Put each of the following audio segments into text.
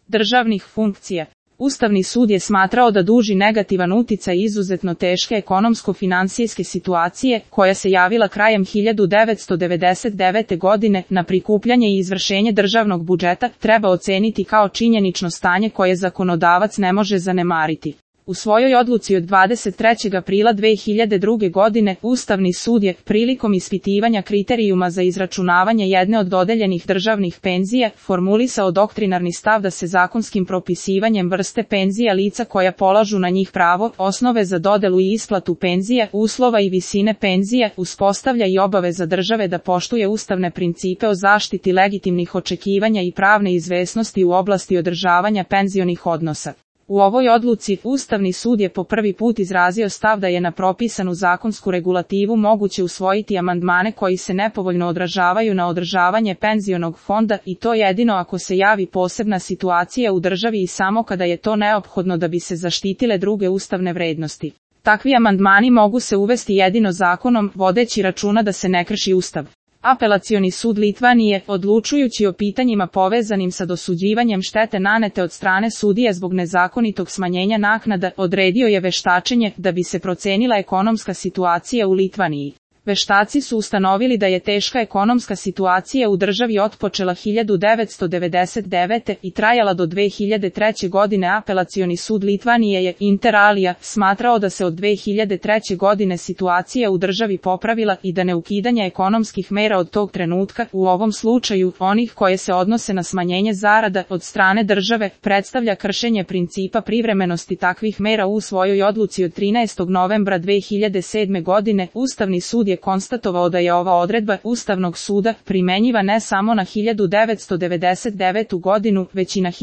državnih funkcija. Ustavni sud je smatrao da duži negativan uticaj izuzetno teške ekonomsko-finansijske situacije, koja se javila krajem 1999. godine na prikupljanje i izvršenje državnog budžeta, treba oceniti kao činjenično stanje koje zakonodavac ne može zanemariti. U svojoj odluci od 23. aprila 2002. godine Ustavni sud je, prilikom ispitivanja kriterijuma za izračunavanje jedne od dodeljenih državnih penzija, formulisao doktrinarni stav da se zakonskim propisivanjem vrste penzija lica koja polažu na njih pravo, osnove za dodelu i isplatu penzija, uslova i visine penzija, uspostavlja i obaveza države da poštuje ustavne principe o zaštiti legitimnih očekivanja i pravne izvesnosti u oblasti održavanja penzionih odnosa. U ovoj odluci, Ustavni sud je po prvi put izrazio stav da je na propisanu zakonsku regulativu moguće usvojiti amandmane koji se nepovoljno odražavaju na održavanje penzionog fonda i to jedino ako se javi posebna situacija u državi i samo kada je to neophodno da bi se zaštitile druge ustavne vrednosti. Takvi amandmani mogu se uvesti jedino zakonom, vodeći računa da se ne krši Ustav. Apelacioni sud Litvanije, odlučujući o pitanjima povezanim sa dosuđivanjem štete nanete od strane sudije zbog nezakonitog smanjenja naknada, odredio je veštačenje da bi se procenila ekonomska situacija u Litvaniji. Veštaci su ustanovili da je teška ekonomska situacija u državi otpočela 1999. i trajala do 2003. godine. Apelacioni sud Litvanije je, inter alia, smatrao da se od 2003. godine situacija u državi popravila i da neukidanje ekonomskih mera od tog trenutka, u ovom slučaju onih koje se odnose na smanjenje zarada od strane države, predstavlja kršenje principa privremenosti takvih mera. U svojoj odluci od 13. novembra 2007. godine Ustavni sud je konstatovao da je ova odredba Ustavnog suda primenjiva ne samo na 1999. godinu, već i na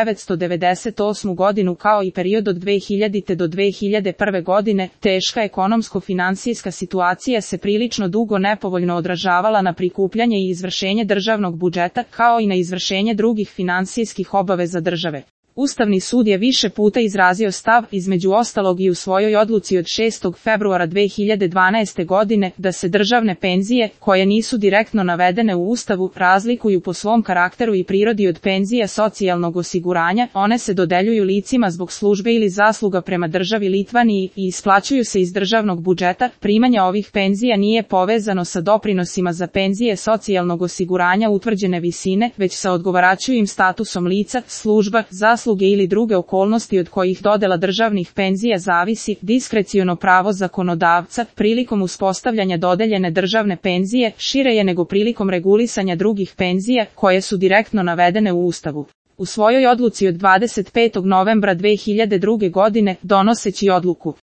1998. godinu kao i period od 2000. do 2001. godine. Teška ekonomsko-finansijska situacija se prilično dugo nepovoljno odražavala na prikupljanje i izvršenje državnog budžeta, kao i na izvršenje drugih finansijskih obaveza države. Ustavni sud je više puta izrazio stav, između ostalog i u svojoj odluci od 6. februara 2012. godine, da se državne penzije, koje nisu direktno navedene u Ustavu, razlikuju po svom karakteru i prirodi od penzija socijalnog osiguranja. One se dodeljuju licima zbog službe ili zasluga prema državi Litvaniji i isplaćuju se iz državnog budžeta. Primanje ovih penzija nije povezano sa doprinosima za penzije socijalnog osiguranja utvrđene visine, već sa odgovarajućim statusom lica, služba, zasluga ili druge okolnosti od kojih dodela državnih penzija zavisi. Diskreciono pravo zakonodavca prilikom uspostavljanja dodeljene državne penzije šire je nego prilikom regulisanja drugih penzija koje su direktno navedene u Ustavu. U svojoj odluci od 25. novembra 2002. godine, donoseći odluku